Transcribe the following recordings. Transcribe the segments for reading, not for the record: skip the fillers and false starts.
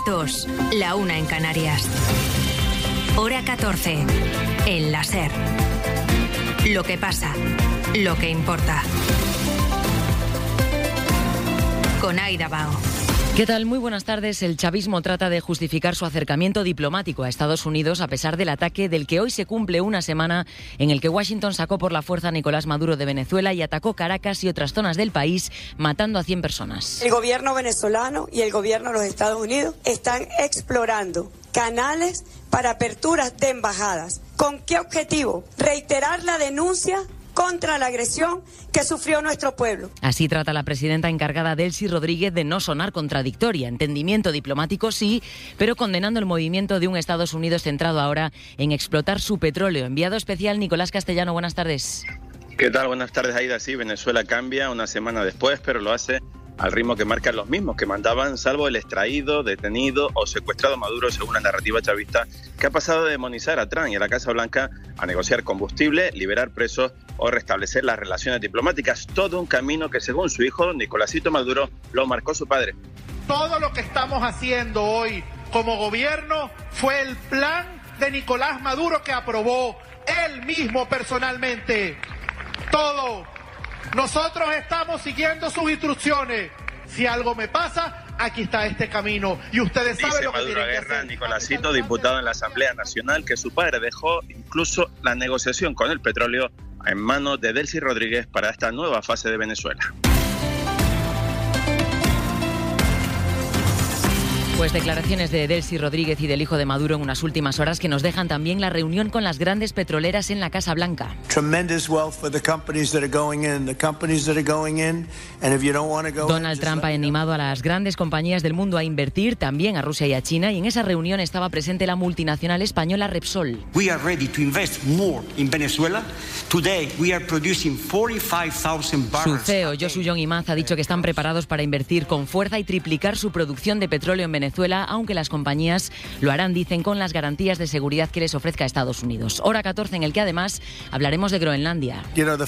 2, la 1 en Canarias. Hora 14, en la SER. Lo que pasa, lo que importa. Con Aida Bao. ¿Qué tal? Muy buenas tardes. El chavismo trata de justificar su acercamiento diplomático a Estados Unidos a pesar del ataque del que hoy se cumple una semana en el que Washington sacó por la fuerza a Nicolás Maduro de Venezuela y atacó Caracas y otras zonas del país, matando a 100 personas. El gobierno venezolano y el gobierno de los Estados Unidos están explorando canales para aperturas de embajadas. ¿Con qué objetivo? Reiterar la denuncia contra la agresión que sufrió nuestro pueblo. Así trata la presidenta encargada Delcy Rodríguez de no sonar contradictoria. Entendimiento diplomático sí, pero condenando el movimiento de un Estados Unidos centrado ahora en explotar su petróleo. Enviado especial Nicolás Castellano, buenas tardes. ¿Qué tal? Buenas tardes, Aida. Sí, Venezuela cambia una semana después, pero lo hace al ritmo que marcan los mismos que mandaban, salvo el extraído, detenido o secuestrado Maduro, según la narrativa chavista, que ha pasado de demonizar a Trump y a la Casa Blanca a negociar combustible, liberar presos o restablecer las relaciones diplomáticas. Todo un camino que, según su hijo, Nicolásito Maduro, lo marcó su padre. Todo lo que estamos haciendo hoy como gobierno fue el plan de Nicolás Maduro que aprobó él mismo personalmente. Todo. Nosotros estamos siguiendo sus instrucciones. Si algo me pasa, aquí está este camino. Y ustedes saben lo que tienen que hacer. Nicolásito, diputado en la Asamblea Nacional, que su padre dejó incluso la negociación con el petróleo en manos de Delcy Rodríguez para esta nueva fase de Venezuela. Pues declaraciones de Delcy Rodríguez y del hijo de Maduro en unas últimas horas que nos dejan también la reunión con las grandes petroleras en la Casa Blanca. Donald Trump ha animado a las grandes compañías del mundo a invertir, también a Rusia y a China, y en esa reunión estaba presente la multinacional española Repsol. We are ready to invest more in Venezuela. Today we are producing 45,000 barrels. Su CEO, Josu Jon Imaz, ha dicho que están preparados para invertir con fuerza y triplicar su producción de petróleo en Venezuela, aunque las compañías lo harán, dicen, con las garantías de seguridad que les ofrezca Estados Unidos. Hora 14 en el que además hablaremos de Groenlandia.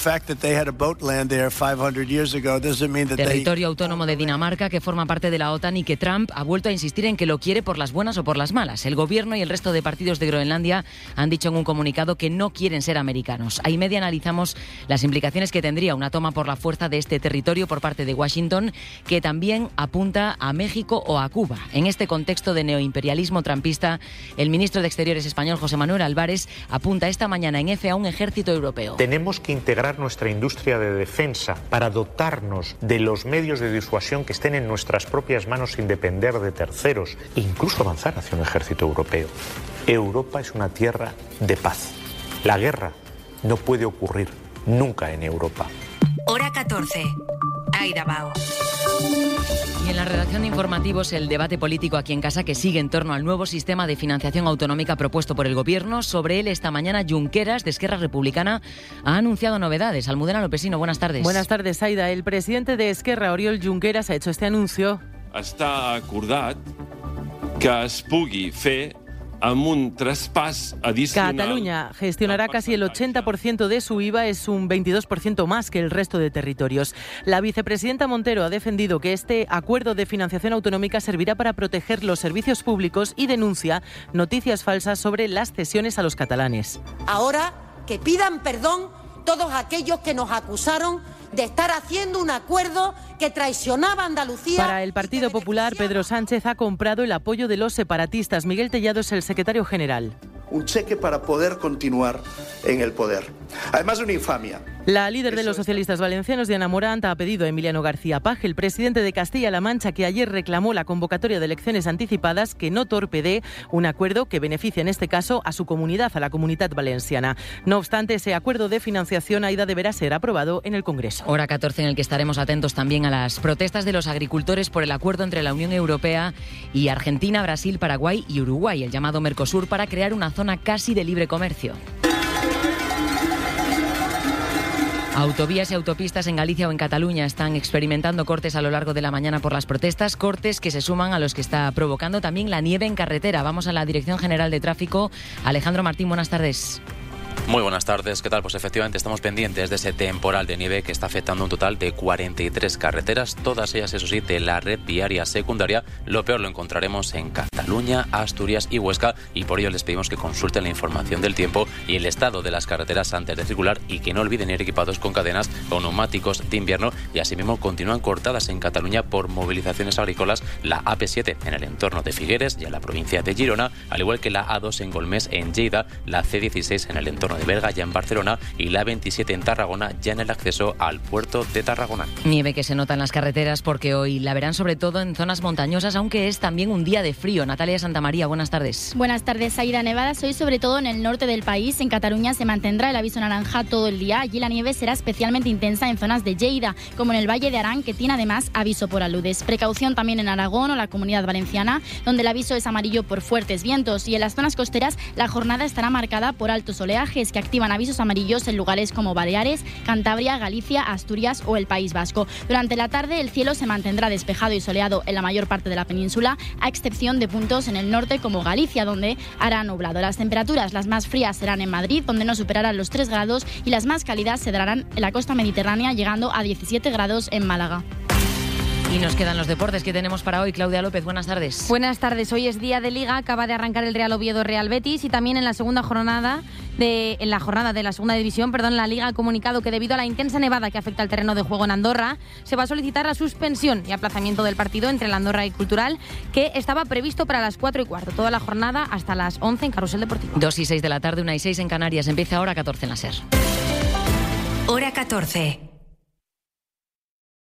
Territorio autónomo de Dinamarca que forma parte de la OTAN y que Trump ha vuelto a insistir en que lo quiere por las buenas o por las malas. El gobierno y el resto de partidos de Groenlandia han dicho en un comunicado que no quieren ser americanos. A media analizamos las implicaciones que tendría una toma por la fuerza de este territorio por parte de Washington, que también apunta a México o a Cuba. En este contexto de neoimperialismo trampista, el ministro de Exteriores español, José Manuel Álvarez, apunta esta mañana en EFE a un ejército europeo. Tenemos que integrar nuestra industria de defensa para dotarnos de los medios de disuasión que estén en nuestras propias manos sin depender de terceros e incluso avanzar hacia un ejército europeo. Europa es una tierra de paz. La guerra no puede ocurrir nunca en Europa. Hora 14. Aida Bao. Y en la redacción de informativos, el debate político aquí en casa que sigue en torno al nuevo sistema de financiación autonómica propuesto por el Gobierno. Sobre él, esta mañana, Junqueras, de Esquerra Republicana, ha anunciado novedades. Almudena Lopesino, buenas tardes. Buenas tardes, Aida. El presidente de Esquerra, Oriol Junqueras, ha hecho este anuncio. Està acordat que es pugui fer amb un traspàs adicional. Cataluña gestionará casi el 80% de su IVA, es un 22% más que el resto de territorios. La vicepresidenta Montero ha defendido que este acuerdo de financiación autonómica servirá para proteger los servicios públicos y denuncia noticias falsas sobre las cesiones a los catalanes. Ahora que pidan perdón todos aquellos que nos acusaron de estar haciendo un acuerdo que traicionaba a Andalucía. Para el Partido Popular, Pedro Sánchez ha comprado el apoyo de los separatistas. Miguel Tellado es el secretario general. Un cheque para poder continuar en el poder. Además de una infamia. La líder de los socialistas valencianos, Diana Morant, ha pedido a Emiliano García Paje, el presidente de Castilla-La Mancha, que ayer reclamó la convocatoria de elecciones anticipadas, que no torpedee un acuerdo que beneficia en este caso a su comunidad, a la Comunitat Valenciana. No obstante, ese acuerdo de financiación, Aida, deberá ser aprobado en el Congreso. Hora 14 en el que estaremos atentos también a las protestas de los agricultores por el acuerdo entre la Unión Europea y Argentina, Brasil, Paraguay y Uruguay, el llamado Mercosur, para crear una zona casi de libre comercio. Autovías y autopistas en Galicia o en Cataluña están experimentando cortes a lo largo de la mañana por las protestas, cortes que se suman a los que está provocando también la nieve en carretera. Vamos a la Dirección General de Tráfico. Alejandro Martín, buenas tardes. Muy buenas tardes, ¿qué tal? Pues efectivamente estamos pendientes de ese temporal de nieve que está afectando un total de 43 carreteras, todas ellas, eso sí, de la red viaria secundaria. Lo peor lo encontraremos en Cataluña, Asturias y Huesca, y por ello les pedimos que consulten la información del tiempo y el estado de las carreteras antes de circular, y que no olviden ir equipados con cadenas o neumáticos de invierno. Y asimismo continúan cortadas en Cataluña por movilizaciones agrícolas la AP7 en el entorno de Figueres y en la provincia de Girona, al igual que la A2 en Golmés en Lleida, la C16 en el entorno de Berga ya en Barcelona y la 27 en Tarragona ya en el acceso al puerto de Tarragona. Nieve que se nota en las carreteras porque hoy la verán sobre todo en zonas montañosas, aunque es también un día de frío. Natalia Santamaría, buenas tardes. Buenas tardes, Aida. Nevadas hoy sobre todo en el norte del país. En Cataluña se mantendrá el aviso naranja todo el día. Allí la nieve será especialmente intensa en zonas de Lleida, como en el Valle de Arán, que tiene además aviso por aludes. Precaución también en Aragón o la Comunidad Valenciana, donde el aviso es amarillo por fuertes vientos. Y en las zonas costeras la jornada estará marcada por altos oleajes que activan avisos amarillos en lugares como Baleares, Cantabria, Galicia, Asturias o el País Vasco. Durante la tarde el cielo se mantendrá despejado y soleado en la mayor parte de la península, a excepción de puntos en el norte como Galicia, donde hará nublado. Las temperaturas, las más frías serán en Madrid, donde no superarán los 3 grados, y las más cálidas se darán en la costa mediterránea, llegando a 17 grados en Málaga. Y nos quedan los deportes que tenemos para hoy. Claudia López, buenas tardes. Buenas tardes. Hoy es día de Liga. Acaba de arrancar el Real Oviedo-Real Betis, y también en la jornada de la segunda división, la Liga ha comunicado que debido a la intensa nevada que afecta al terreno de juego en Andorra, se va a solicitar la suspensión y aplazamiento del partido entre la Andorra y Cultural, que estaba previsto para las 4:15. Toda la jornada hasta las 11 en Carrusel Deportivo. 2 y 6 de la tarde, 1 y 6 en Canarias. Empieza Hora 14 en la SER. Hora 14.